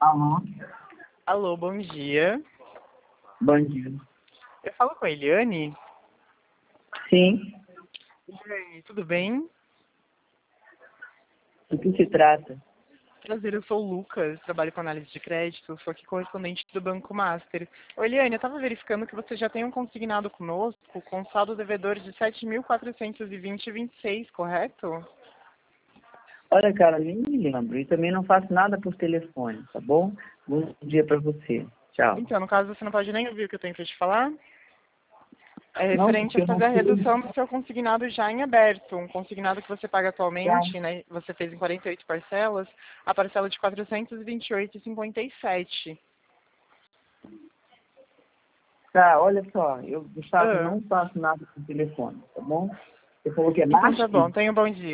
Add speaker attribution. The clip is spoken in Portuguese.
Speaker 1: Alô,
Speaker 2: Alô, bom dia.
Speaker 1: bom dia.
Speaker 2: Eu falo com a Eliane.
Speaker 1: Sim,
Speaker 2: Eliane, tudo bem?
Speaker 1: do que se trata?
Speaker 2: Prazer, eu sou o Lucas, trabalho com análise de crédito, sou aqui correspondente do Banco Master. Ô, Eliane, eu estava verificando que você já tem um consignado conosco com saldo devedor de 7.420,26, correto?
Speaker 1: Olha, cara, nem me lembro. E também não faço nada por telefone, tá bom? Bom dia pra você. Tchau.
Speaker 2: Então, no caso, você não pode nem ouvir o que eu tenho para te falar. É
Speaker 1: Não,
Speaker 2: referente
Speaker 1: porque
Speaker 2: a
Speaker 1: eu não
Speaker 2: fazer a
Speaker 1: sei.
Speaker 2: redução do seu consignado já em aberto. Um consignado que você paga
Speaker 1: Já.
Speaker 2: atualmente, né? Você fez em 48 parcelas, a parcela de 428,57.
Speaker 1: Tá, olha só, eu de fato
Speaker 2: Ah,
Speaker 1: não faço nada por telefone, tá bom? Você falou que é
Speaker 2: então tá bom,
Speaker 1: Márcio?
Speaker 2: tenha um bom dia.